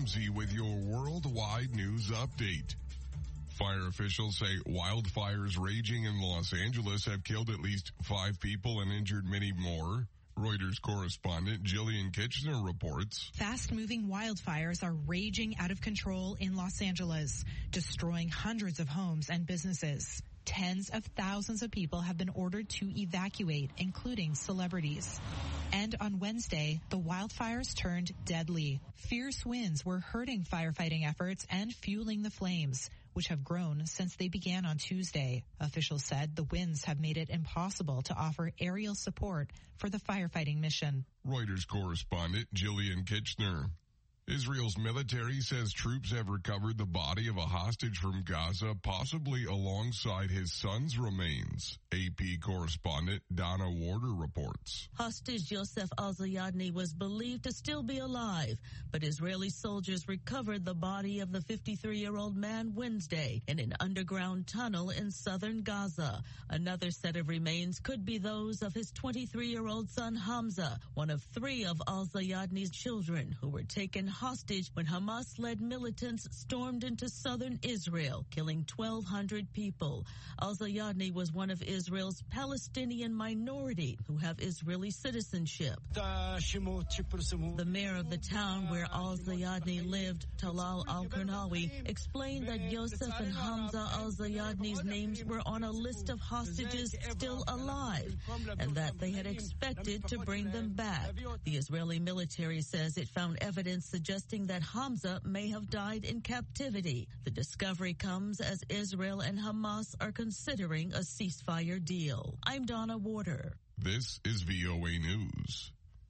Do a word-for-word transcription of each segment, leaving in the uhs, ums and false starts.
Ramsey with your worldwide news update. Fire officials say wildfires raging in Los Angeles have killed at least five people and injured many more. Reuters correspondent Jillian Kitchener reports. Fast-moving wildfires are raging out of control in Los Angeles, destroying hundreds of homes and businesses. Tens of thousands of people have been ordered to evacuate, including celebrities. And on Wednesday, the wildfires turned deadly. Fierce winds were hurting firefighting efforts and fueling the flames, which have grown since they began on Tuesday. Officials said the winds have made it impossible to offer aerial support for the firefighting mission. Reuters correspondent Jillian Kitchener. Israel's military says troops have recovered the body of a hostage from Gaza, possibly alongside his son's remains. A P correspondent Donna Warder reports. Hostage Yosef Al-Zayadni was believed to still be alive, but Israeli soldiers recovered the body of the fifty-three-year-old man Wednesday in an underground tunnel in southern Gaza. Another set of remains could be those of his twenty-three-year-old son Hamza, one of three of Al-Zayadni's children who were taken hostage when Hamas-led militants stormed into southern Israel, killing twelve hundred people. Al-Zayadni was one of Israel's Palestinian minority who have Israeli citizenship. The mayor of the town where Al-Zayadni lived, Talal Al-Karnawi, explained that Yosef and Hamza Al-Zayadni's names were on a list of hostages still alive and that they had expected to bring them back. The Israeli military says it found evidence suggesting that Hamza may have died in captivity. The discovery comes as Israel and Hamas are considering a ceasefire deal. I'm Donna Warder. This is V O A News.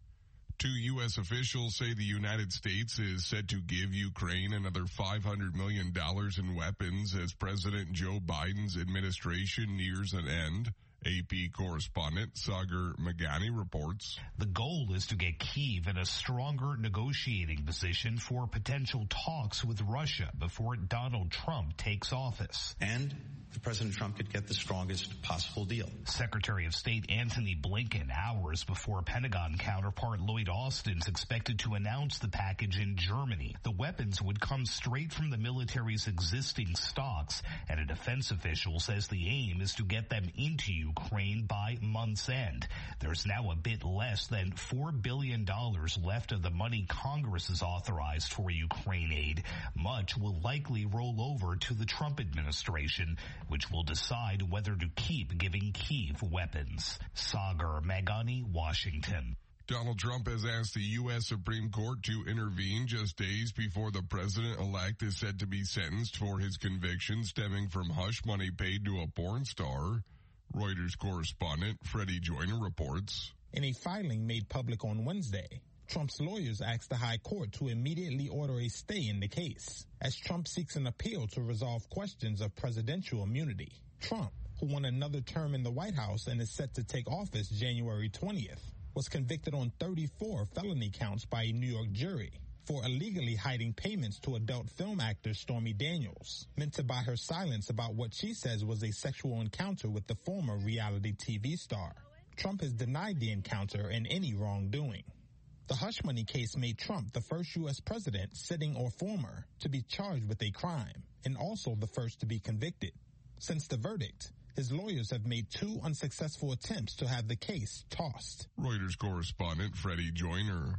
Two U S officials say the United States is set to give Ukraine another five hundred million dollars in weapons as President Joe Biden's administration nears an end. A P correspondent Sagar Meghani reports. The goal is to get Kyiv in a stronger negotiating position for potential talks with Russia before Donald Trump takes office. And President Trump could get the strongest possible deal. Secretary of State Antony Blinken, hours before Pentagon counterpart Lloyd Austin is expected to announce the package in Germany. The weapons would come straight from the military's existing stocks, and a defense official says the aim is to get them into Ukraine by month's end. There's now a bit less than four billion dollars left of the money Congress has authorized for Ukraine aid. Much will likely roll over to the Trump administration, which will decide whether to keep giving Kyiv weapons. Sagar Meghani, Washington. Donald Trump has asked the U S Supreme Court to intervene just days before the president-elect is said to be sentenced for his conviction stemming from hush money paid to a porn star. Reuters correspondent Freddie Joyner reports. In a filing made public on Wednesday, Trump's lawyers asked the High Court to immediately order a stay in the case, as Trump seeks an appeal to resolve questions of presidential immunity. Trump, who won another term in the White House and is set to take office January twentieth, was convicted on thirty-four felony counts by a New York jury for illegally hiding payments to adult film actor Stormy Daniels, meant to buy her silence about what she says was a sexual encounter with the former reality T V star. Trump has denied the encounter and any wrongdoing. The hush money case made Trump the first U S president, sitting or former, to be charged with a crime, and also the first to be convicted. Since the verdict, his lawyers have made two unsuccessful attempts to have the case tossed. Reuters correspondent Freddie Joyner.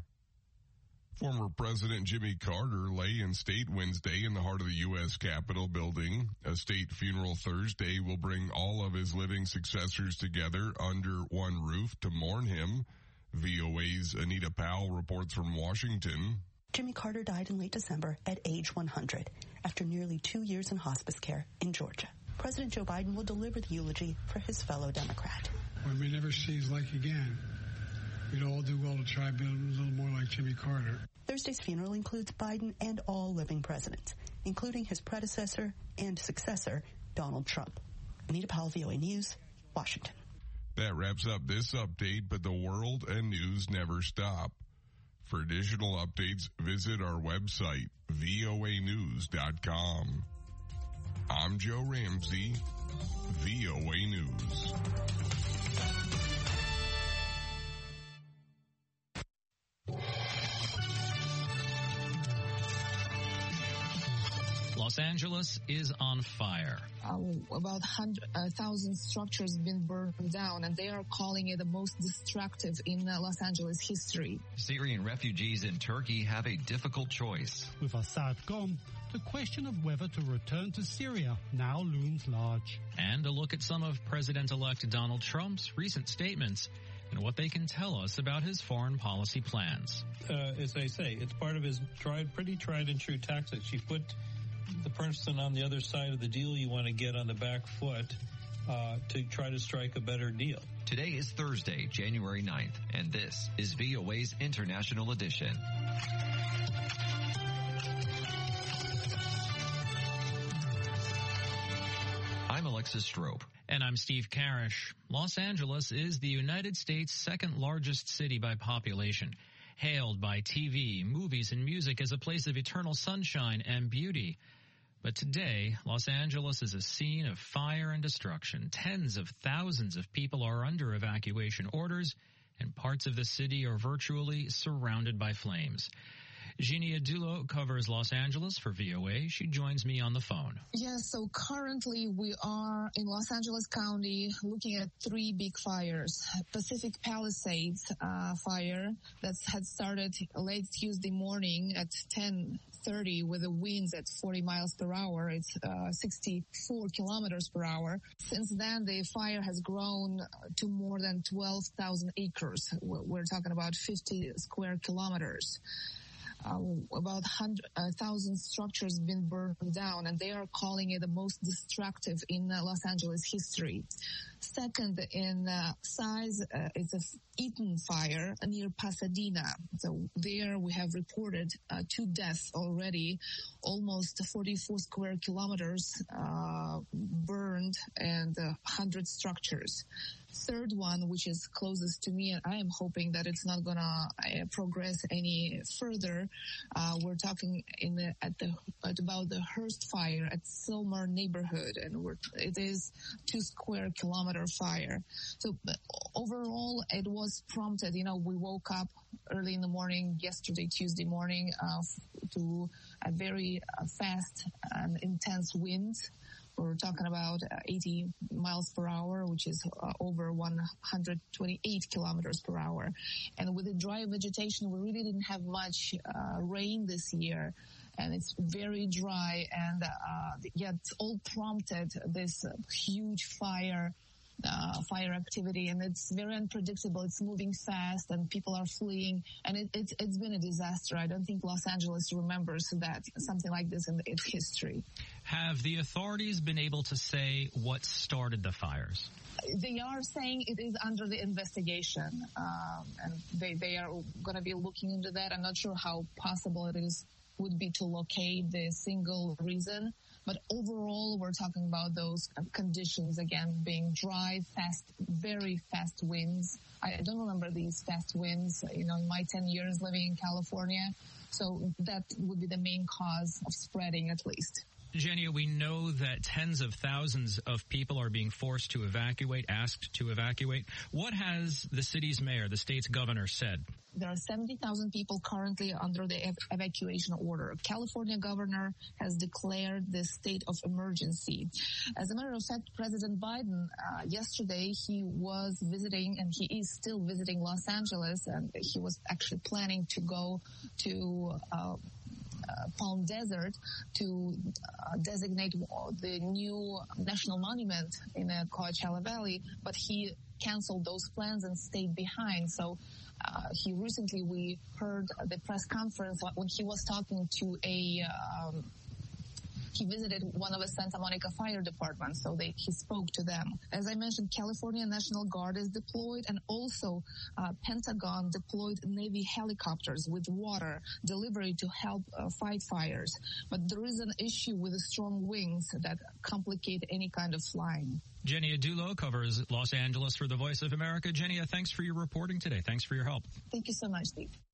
Former President Jimmy Carter lay in state Wednesday in the heart of the U S Capitol building. A state funeral Thursday will bring all of his living successors together under one roof to mourn him. V O A's Anita Powell reports from Washington. Jimmy Carter died in late December at age one hundred after nearly two years in hospice care in Georgia. President Joe Biden will deliver the eulogy for his fellow Democrat. When we never see his like again, we'd all do well to try to be a little more like Jimmy Carter. Thursday's funeral includes Biden and all living presidents, including his predecessor and successor, Donald Trump. Anita Powell, V O A News, Washington. That wraps up this update, but the world and news never stop. For additional updates, visit our website, V O A news dot com. I'm Joe Ramsey, V O A News. Los Angeles is on fire. Uh, about one thousand structures have been burned down, and they are calling it the most destructive in uh, Los Angeles history. Syrian refugees in Turkey have a difficult choice. With Assad gone, the question of whether to return to Syria now looms large. And a look at some of President-elect Donald Trump's recent statements and what they can tell us about his foreign policy plans. Uh, as I say, it's part of his tried, pretty tried and true tactics. You put the person on the other side of the deal you want to get on the back foot uh, to try to strike a better deal. Today is Thursday, January ninth, and this is V O A's International Edition. I'm Alexis Strope. And I'm Steve Karish. Los Angeles is the United States' second largest city by population, hailed by T V, movies, and music as a place of eternal sunshine and beauty. But today, Los Angeles is a scene of fire and destruction. Tens of thousands of people are under evacuation orders, and parts of the city are virtually surrounded by flames. Jeannie Adulo covers Los Angeles for V O A. She joins me on the phone. Yes, so currently we are in Los Angeles County looking at three big fires. Pacific Palisades uh, fire that had started late Tuesday morning at ten thirty with the winds at forty miles per hour. It's uh, sixty-four kilometers per hour. Since then, the fire has grown to more than twelve thousand acres. We're talking about fifty square kilometers. Uh, about one thousand structures have been burned down, and they are calling it the most destructive in uh, Los Angeles history. Second in uh, size, uh, it's a Eaton fire near Pasadena. So there we have reported uh, two deaths already, almost forty-four square kilometers uh, burned, and uh, one hundred structures. Third one, which is closest to me, and I am hoping that it's not going to uh, progress any further. Uh, we're talking in the, at the at about the Hearst fire at Silmar neighborhood, and we're, it is two square kilometer fire. So uh, overall, it was prompted. You know, we woke up early in the morning yesterday, Tuesday morning, uh, to a very uh, fast and intense winds. We're talking about uh, eighty miles per hour, which is uh, over one hundred twenty-eight kilometers per hour. And with the dry vegetation, we really didn't have much uh, rain this year. And it's very dry. And uh, yet all prompted this uh, huge fire Uh, fire activity, and it's very unpredictable. It's moving fast, and people are fleeing, and it, it, it's been a disaster. I don't think Los Angeles remembers that something like this in its history. Have the authorities been able to say what started the fires? They are saying it is under the investigation, um, and they, they are going to be looking into that. I'm not sure how possible it is would be to locate the single reason. But overall, we're talking about those conditions, again, being dry, fast, very fast winds. I don't remember these fast winds, you know, in my ten years living in California. So that would be the main cause of spreading, at least. Jenny, we know that tens of thousands of people are being forced to evacuate, asked to evacuate. What has the city's mayor, the state's governor, said? There are seventy thousand people currently under the ev- evacuation order. California governor has declared the state of emergency. As a matter of fact, President Biden, uh, yesterday, he was visiting, and he is still visiting Los Angeles, and he was actually planning to go to uh, Uh, Palm Desert to uh, designate the new national monument in the Coachella Valley, but he canceled those plans and stayed behind. So uh, he recently, we heard the press conference when he was talking to a um, he visited one of the Santa Monica Fire Departments, so they, he spoke to them. As I mentioned, California National Guard is deployed, and also uh, Pentagon deployed Navy helicopters with water delivery to help uh, fight fires. But there is an issue with the strong winds that complicate any kind of flying. Jenny Adulo covers Los Angeles for the Voice of America. Jenny, thanks for your reporting today. Thanks for your help. Thank you so much, Steve.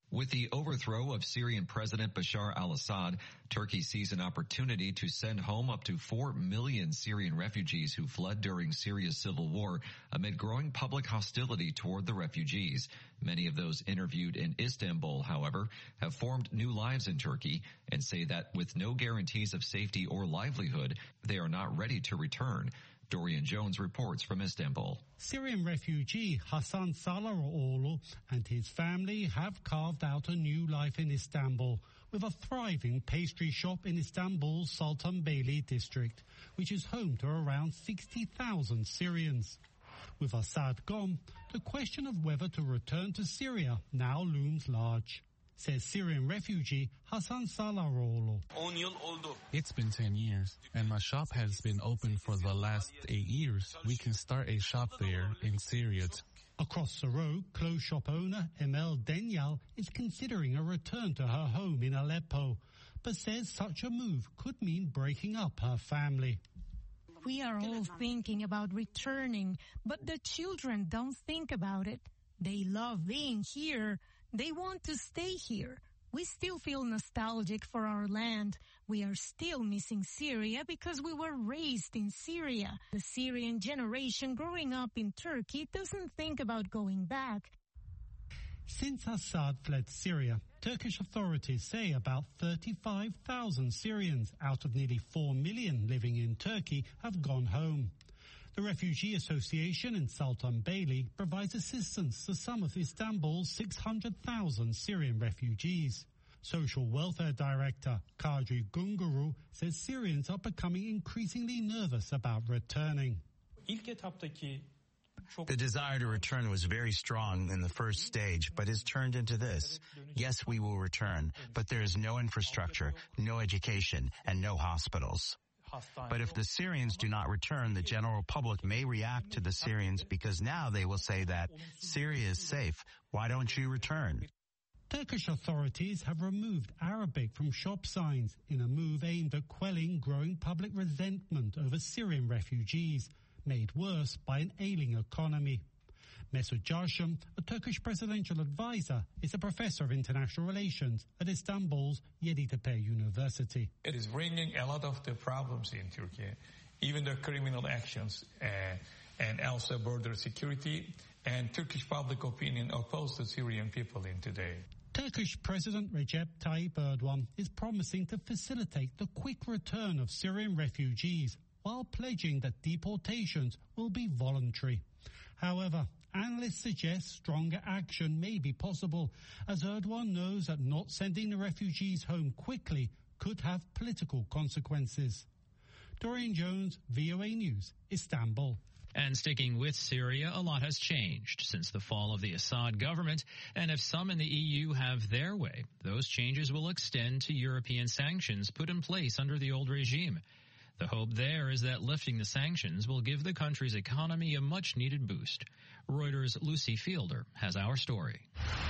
With the overthrow of Syrian President Bashar al-Assad, Turkey sees an opportunity to send home up to four million Syrian refugees who fled during Syria's civil war amid growing public hostility toward the refugees. Many of those interviewed in Istanbul, however, have formed new lives in Turkey and say that with no guarantees of safety or livelihood, they are not ready to return. Dorian Jones reports from Istanbul. Syrian refugee Hasan Salaroğlu and his family have carved out a new life in Istanbul with a thriving pastry shop in Istanbul's Sultanbeyli district, which is home to around sixty thousand Syrians. With Assad gone, the question of whether to return to Syria now looms large, says Syrian refugee Hasan Salaroğlu. It's been ten years, and my shop has been open for the last eight years. We can start a shop there in Syria. Across the road, clothes shop owner Emel Denyal is considering a return to her home in Aleppo, but says such a move could mean breaking up her family. We are all thinking about returning, but the children don't think about it. They love being here. They want to stay here. We still feel nostalgic for our land. We are still missing Syria because we were raised in Syria. The Syrian generation growing up in Turkey doesn't think about going back. Since Assad fled Syria, Turkish authorities say about thirty-five thousand Syrians out of nearly four million living in Turkey have gone home. The Refugee Association in Sultanbeyli provides assistance to some of Istanbul's six hundred thousand Syrian refugees. Social Welfare Director Kadri Gunguru says Syrians are becoming increasingly nervous about returning. The desire to return was very strong in the first stage, but has turned into this. Yes, we will return, but there is no infrastructure, no education, and no hospitals. But if the Syrians do not return, the general public may react to the Syrians because now they will say that Syria is safe. Why don't you return? Turkish authorities have removed Arabic from shop signs in a move aimed at quelling growing public resentment over Syrian refugees, made worse by an ailing economy. Mesut Jarsham, a Turkish presidential advisor, is a professor of international relations at Istanbul's Yeditepe University. It is bringing a lot of the problems in Turkey, even the criminal actions uh, and also border security, and Turkish public opinion oppose the Syrian people in today. Turkish President Recep Tayyip Erdogan is promising to facilitate the quick return of Syrian refugees while pledging that deportations will be voluntary. However, analysts suggest stronger action may be possible, as Erdogan knows that not sending the refugees home quickly could have political consequences. Dorian Jones, V O A News, Istanbul. And sticking with Syria, a lot has changed since the fall of the Assad government, and if some in the E U have their way, those changes will extend to European sanctions put in place under the old regime. The hope there is that lifting the sanctions will give the country's economy a much-needed boost. Reuters' Lucy Fielder has our story.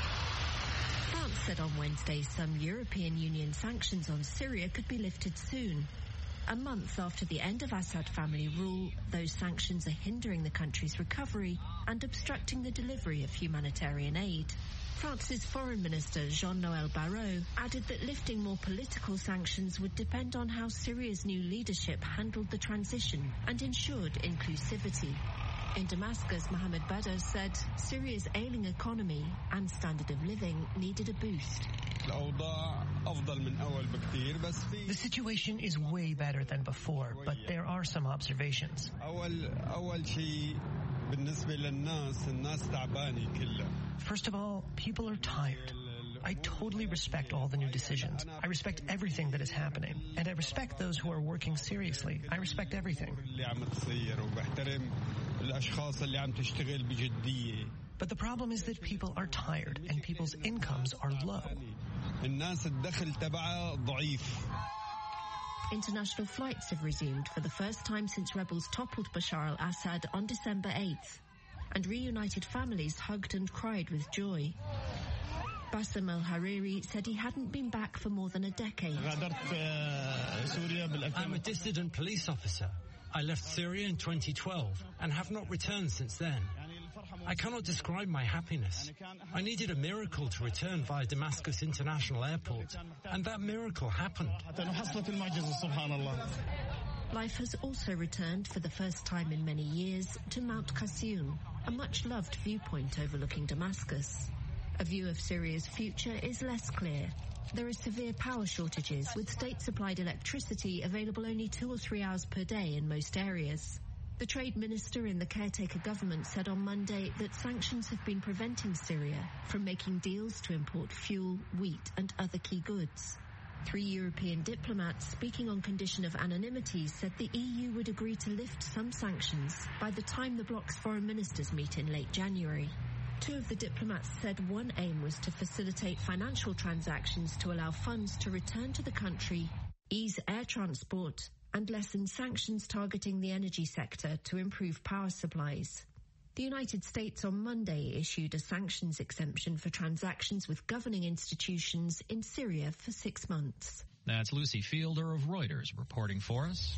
France said on Wednesday some European Union sanctions on Syria could be lifted soon. A month after the end of Assad family rule, those sanctions are hindering the country's recovery and obstructing the delivery of humanitarian aid. France's Foreign Minister Jean-Noël Barrot added that lifting more political sanctions would depend on how Syria's new leadership handled the transition and ensured inclusivity. In Damascus, Mohammed Badr said Syria's ailing economy and standard of living needed a boost. The situation is way better than before, but there are some observations. First of all, people are tired. I totally respect all the new decisions. I respect everything that is happening. And I respect those who are working seriously. I respect everything. But the problem is that people are tired and people's incomes are low. International flights have resumed for the first time since rebels toppled Bashar al-Assad on December eighth. And reunited families hugged and cried with joy. Bassem el-Hariri said he hadn't been back for more than a decade. I'm a dissident police officer. I left Syria in twenty twelve and have not returned since then. I cannot describe my happiness. I needed a miracle to return via Damascus International Airport, and that miracle happened. Life has also returned for the first time in many years to Mount Qassim, a much-loved viewpoint overlooking Damascus. A view of Syria's future is less clear. There are severe power shortages, with state-supplied electricity available only two or three hours per day in most areas. The trade minister in the caretaker government said on Monday that sanctions have been preventing Syria from making deals to import fuel, wheat and other key goods. Three European diplomats speaking on condition of anonymity said the E U would agree to lift some sanctions by the time the bloc's foreign ministers meet in late January. Two of the diplomats said one aim was to facilitate financial transactions to allow funds to return to the country, ease air transport, and lessen sanctions targeting the energy sector to improve power supplies. The United States on Monday issued a sanctions exemption for transactions with governing institutions in Syria for six months. That's Lucy Fielder of Reuters reporting for us.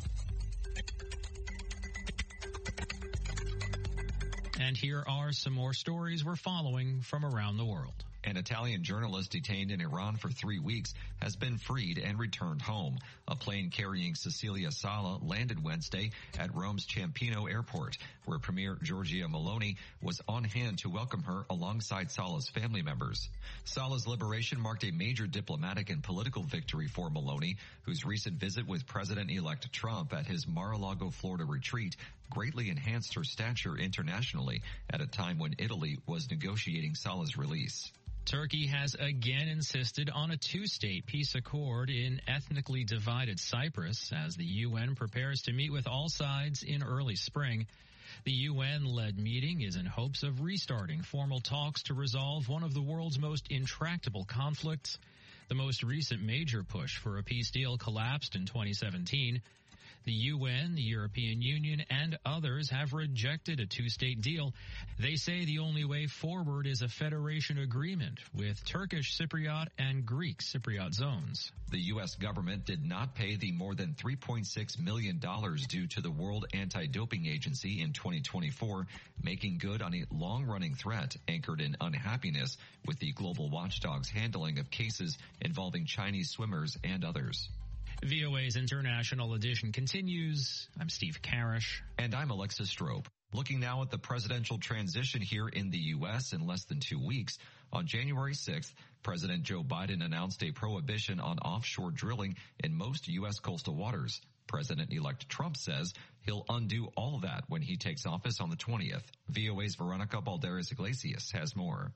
And here are some more stories we're following from around the world. An Italian journalist detained in Iran for three weeks has been freed and returned home. A plane carrying Cecilia Sala landed Wednesday at Rome's Ciampino Airport, where Premier Giorgia Meloni was on hand to welcome her alongside Sala's family members. Sala's liberation marked a major diplomatic and political victory for Meloni, whose recent visit with President-elect Trump at his Mar-a-Lago, Florida retreat greatly enhanced her stature internationally at a time when Italy was negotiating Sala's release. Turkey has again insisted on a two-state peace accord in ethnically divided Cyprus as the U N prepares to meet with all sides in early spring. The U N-led meeting is in hopes of restarting formal talks to resolve one of the world's most intractable conflicts. The most recent major push for a peace deal collapsed in twenty seventeen. The U N, the European Union, and others have rejected a two-state deal. They say the only way forward is a federation agreement with Turkish Cypriot and Greek Cypriot zones. The U S government did not pay the more than three point six million dollars due to the World Anti-Doping Agency in twenty twenty-four, making good on a long-running threat anchored in unhappiness with the global watchdog's handling of cases involving Chinese swimmers and others. V O A's International Edition continues. I'm Steve Karish. And I'm Alexa Strope. Looking now at the presidential transition here in the U S in less than two weeks. On January sixth, President Joe Biden announced a prohibition on offshore drilling in most U S coastal waters. President-elect Trump says he'll undo all of that when he takes office on the twentieth. V O A's Veronica Balderas Iglesias has more.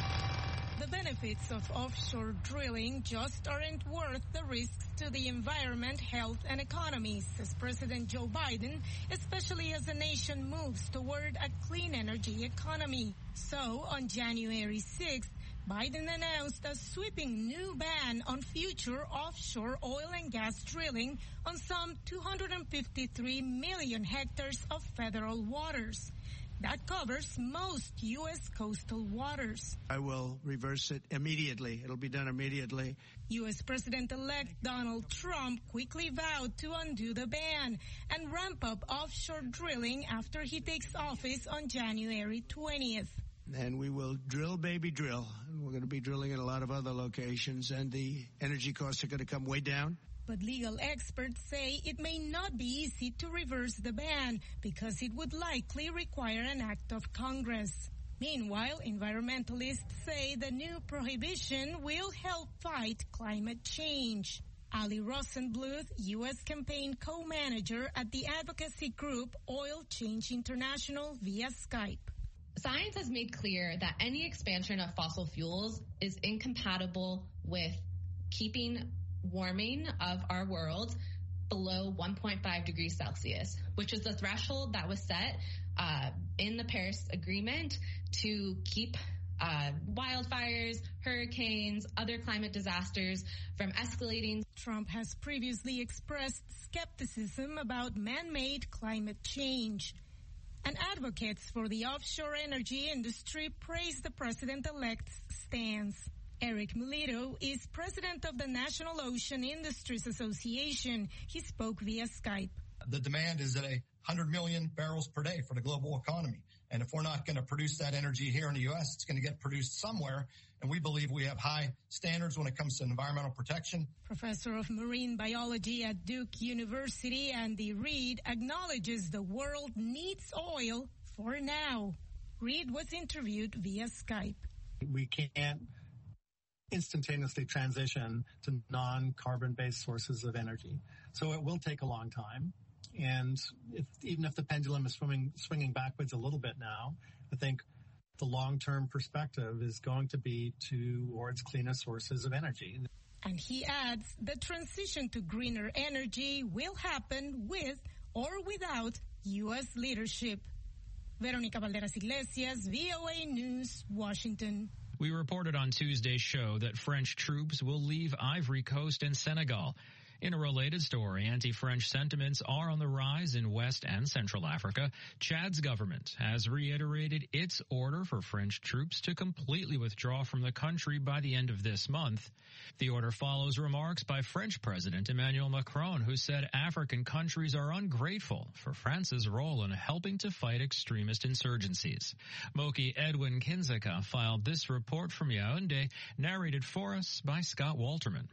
The benefits of offshore drilling just aren't worth the risks to the environment, health, and economy, says President Joe Biden, especially as the nation moves toward a clean energy economy. So, on January sixth, Biden announced a sweeping new ban on future offshore oil and gas drilling on some two hundred fifty-three million hectares of federal waters. That covers most U S coastal waters. I will reverse it immediately. It'll be done immediately. U S President-elect Donald Trump quickly vowed to undo the ban and ramp up offshore drilling after he takes office on January twentieth. And we will drill, baby, drill. And we're going to be drilling in a lot of other locations, and the energy costs are going to come way down. But legal experts say it may not be easy to reverse the ban because it would likely require an act of Congress. Meanwhile, environmentalists say the new prohibition will help fight climate change. Ali Rosenbluth, U S campaign co-manager at the advocacy group Oil Change International via Skype. Science has made clear that any expansion of fossil fuels is incompatible with keeping warming of our world below one point five degrees Celsius, which is the threshold that was set uh, in the Paris Agreement to keep uh, wildfires, hurricanes, other climate disasters from escalating. Trump has previously expressed skepticism about man-made climate change. And advocates for the offshore energy industry praise the president-elect's stance. Eric Mulito is president of the National Ocean Industries Association. He spoke via Skype. The demand is at a one hundred million barrels per day for the global economy. And if we're not going to produce that energy here in the U S, it's going to get produced somewhere. And we believe we have high standards when it comes to environmental protection. Professor of Marine Biology at Duke University, Andy Reid, acknowledges the world needs oil for now. Reid was interviewed via Skype. We can't instantaneously transition to non-carbon-based sources of energy. So it will take a long time. And if, even if the pendulum is swimming, swinging backwards a little bit now, I think the long-term perspective is going to be towards cleaner sources of energy. And he adds the transition to greener energy will happen with or without U S leadership. Veronica Valderas Iglesias, V O A News, Washington. We reported on Tuesday's show that French troops will leave Ivory Coast and Senegal. In a related story, anti-French sentiments are on the rise in West and Central Africa. Chad's government has reiterated its order for French troops to completely withdraw from the country by the end of this month. The order follows remarks by French President Emmanuel Macron, who said African countries are ungrateful for France's role in helping to fight extremist insurgencies. Moki Edwin Kinzeka filed this report from Yaoundé, narrated for us by Scott Walterman.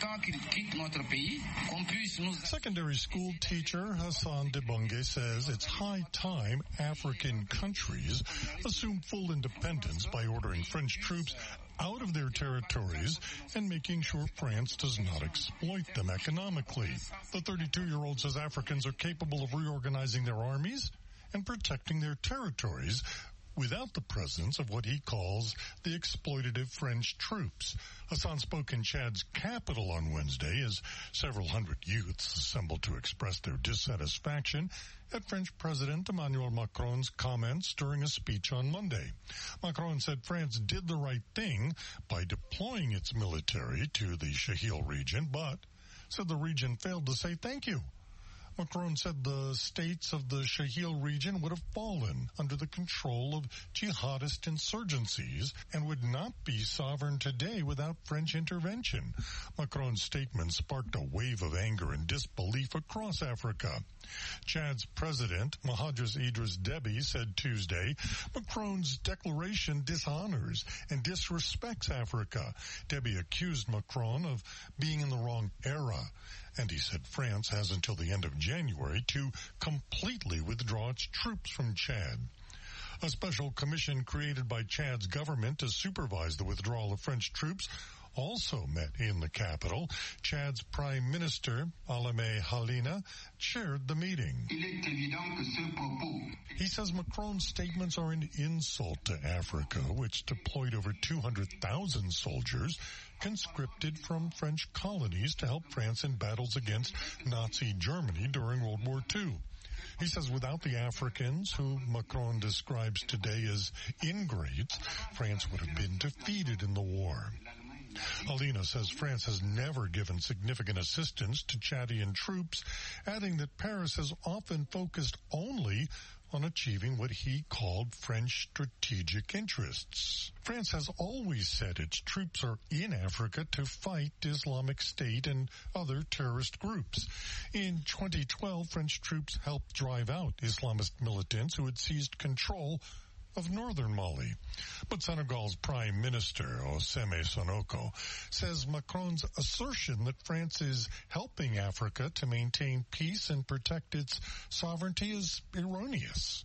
Secondary school teacher Hassan Debonge says it's high time African countries assume full independence by ordering French troops out of their territories and making sure France does not exploit them economically. The thirty-two-year-old says Africans are capable of reorganizing their armies and protecting their territories without the presence of what he calls the exploitative French troops. Hassan spoke in Chad's capital on Wednesday as several hundred youths assembled to express their dissatisfaction at French President Emmanuel Macron's comments during a speech on Monday. Macron said France did the right thing by deploying its military to the Sahel region, but said the region failed to say thank you. Macron said the states of the Sahel region would have fallen under the control of jihadist insurgencies and would not be sovereign today without French intervention. Macron's statement sparked a wave of anger and disbelief across Africa. Chad's president, Mahadris Idris Deby, said Tuesday, Macron's declaration dishonors and disrespects Africa. Deby accused Macron of being in the wrong era, and he said France has until the end of January to completely withdraw its troops from Chad. A special commission created by Chad's government to supervise the withdrawal of French troops also met in the capital. Chad's Prime Minister, Alamé Halina, chaired the meeting. He says Macron's statements are an insult to Africa, which deployed over two hundred thousand soldiers conscripted from French colonies to help France in battles against Nazi Germany during World War Two. He says without the Africans, who Macron describes today as ingrates, France would have been defeated in the war. Alina says France has never given significant assistance to Chadian troops, adding that Paris has often focused only on achieving what he called French strategic interests. France has always said its troops are in Africa to fight Islamic State and other terrorist groups. In twenty twelve, French troops helped drive out Islamist militants who had seized control of northern Mali. But Senegal's Prime Minister, Ousmane Sonko, says Macron's assertion that France is helping Africa to maintain peace and protect its sovereignty is erroneous.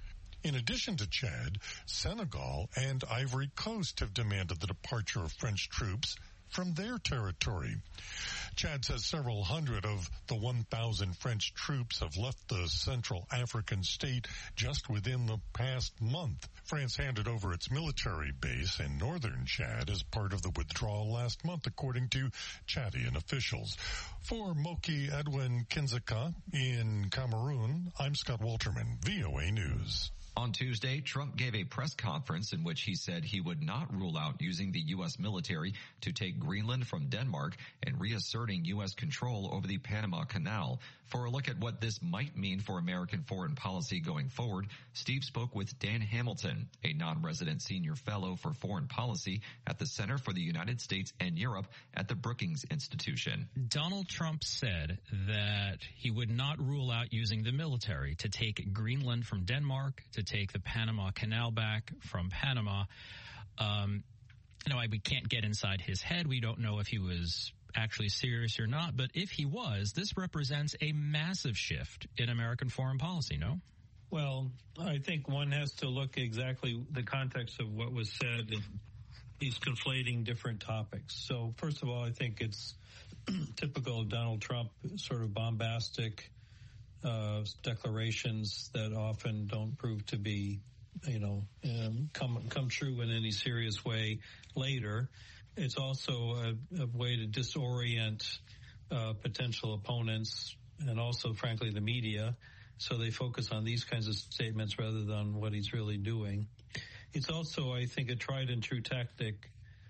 In addition to Chad, Senegal and Ivory Coast have demanded the departure of French troops from their territory. Chad says several hundred of the one thousand French troops have left the Central African state just within the past month. France handed over its military base in northern Chad as part of the withdrawal last month, according to Chadian officials. For Moki Edwin Kinzeka in Cameroon, I'm Scott Walterman, V O A News. On Tuesday, Trump gave a press conference in which he said he would not rule out using the U S military to take Greenland from Denmark and reasserting U S control over the Panama Canal. For a look at what this might mean for American foreign policy going forward, Steve spoke with Dan Hamilton, a non-resident senior fellow for foreign policy at the Center for the United States and Europe at the Brookings Institution. Donald Trump said that he would not rule out using the military to take Greenland from Denmark, to to take the Panama Canal back from Panama. Um, you know, I, we can't get inside his head. We don't know if he was actually serious or not. But if he was, this represents a massive shift in American foreign policy, no? Well, I think one has to look exactly the context of what was said. He's conflating different topics. So, first of all, I think it's typical of Donald Trump, sort of bombastic uh, declarations that often don't prove to be, you know, um, come come true in any serious way later. It's also a, a way to disorient uh, potential opponents and also, frankly, the media. So they focus on these kinds of statements rather than what he's really doing. It's also, I think, a tried and true tactic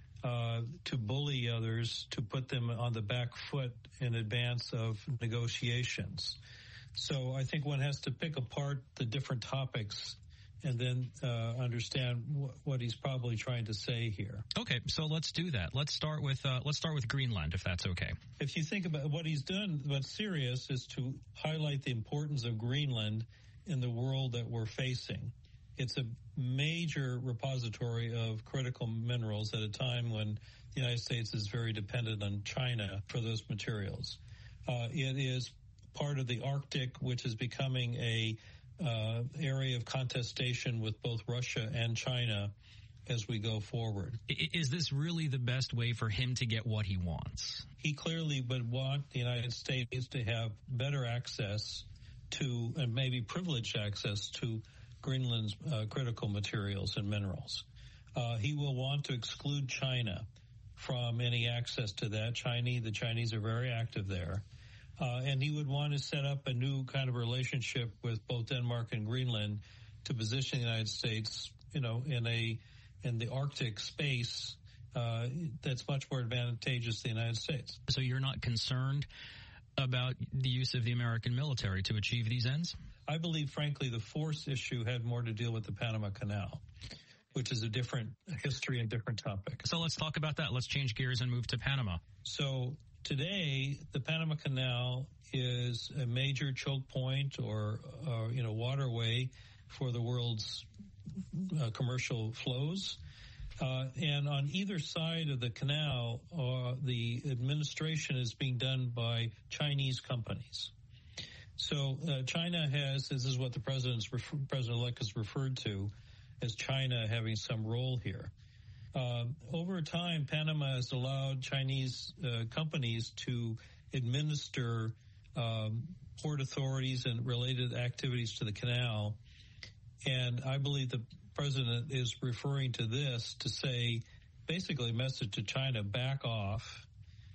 uh, to bully others, to put them on the back foot in advance of negotiations. So I think one has to pick apart the different topics and then uh, understand wh- what he's probably trying to say here. Okay, so let's do that. Let's start with uh, let's start with Greenland, if that's okay. If you think about what he's done, what's serious is to highlight the importance of Greenland in the world that we're facing. It's a major repository of critical minerals at a time when the United States is very dependent on China for those materials. Uh, it is part of the Arctic, which is becoming a Uh, area of contestation with both Russia and China as we go forward. Is this really the best way for him to get what he wants? He clearly would want the United States to have better access to, and maybe privileged access to, Greenland's uh, critical materials and minerals. Uh, he will want to exclude China from any access to that. Chinese, the Chinese are very active there. Uh, and he would want to set up a new kind of relationship with both Denmark and Greenland to position the United States, you know, in a in the Arctic space uh, that's much more advantageous to the United States. So you're not concerned about the use of the American military to achieve these ends? I believe, frankly, the force issue had more to deal with the Panama Canal, which is a different history and different topic. So let's talk about that. Let's change gears and move to Panama. So today, the Panama Canal is a major choke point or, uh, you know, waterway for the world's uh, commercial flows. Uh, and on either side of the canal, uh, the administration is being done by Chinese companies. So uh, China has, this is what the president's refer, President-elect has referred to as China having some role here. Uh, over time, Panama has allowed Chinese uh, companies to administer um, port authorities and related activities to the canal. And I believe the president is referring to this to say, basically a message to China, back off.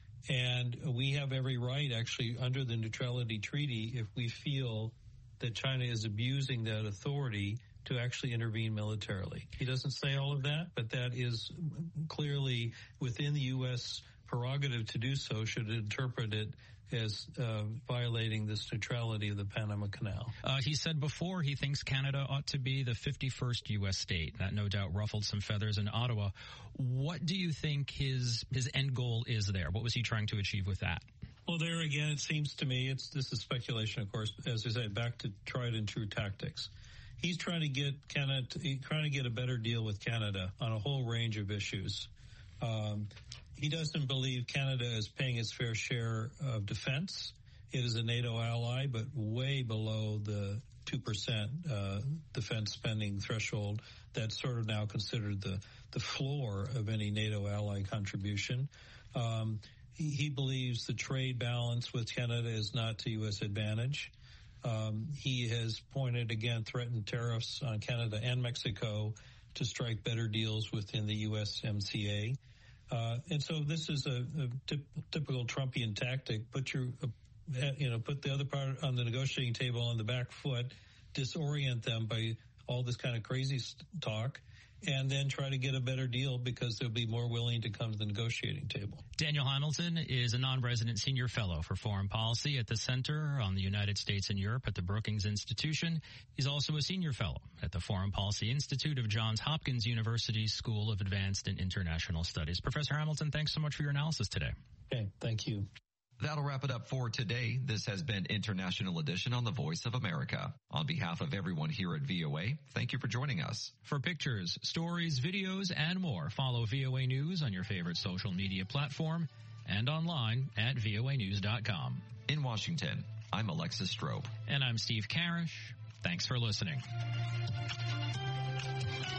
And we have every right, actually, under the neutrality treaty, if we feel that China is abusing that authority, to actually intervene militarily. He doesn't say all of that, but that is clearly within the U S prerogative to do so, should interpret it as uh, violating this neutrality of the Panama Canal. Uh, he said before he thinks Canada ought to be the fifty-first U S state. That no doubt ruffled some feathers in Ottawa. What do you think his his end goal is there? What was he trying to achieve with that? Well, there again, it seems to me, it's this is speculation, of course, as I say, back to tried and true tactics. He's trying to get Canada, trying to get a better deal with Canada on a whole range of issues. Um, he doesn't believe Canada is paying its fair share of defense. It is a NATO ally, but way below the two percent uh, defense spending threshold. That's sort of now considered the, the floor of any NATO ally contribution. Um, he, he believes the trade balance with Canada is not to U S advantage. Um, he has pointed, again, threatened tariffs on Canada and Mexico to strike better deals within the U S M C A. Uh, and so this is a, a tip, typical Trumpian tactic. Put your, uh, you know, put the other part on the negotiating table on the back foot, disorient them by all this kind of crazy talk, and then try to get a better deal because they'll be more willing to come to the negotiating table. Daniel Hamilton is a non-resident senior fellow for foreign policy at the Center on the United States and Europe at the Brookings Institution. He's also a senior fellow at the Foreign Policy Institute of Johns Hopkins University School of Advanced and International Studies. Professor Hamilton, thanks so much for your analysis today. Okay, thank you. That'll wrap it up for today. This has been International Edition on the Voice of America. On behalf of everyone here at V O A, thank you for joining us. For pictures, stories, videos, and more, follow V O A News on your favorite social media platform and online at V O A news dot com. In Washington, I'm Alexis Strope. And I'm Steve Karish. Thanks for listening.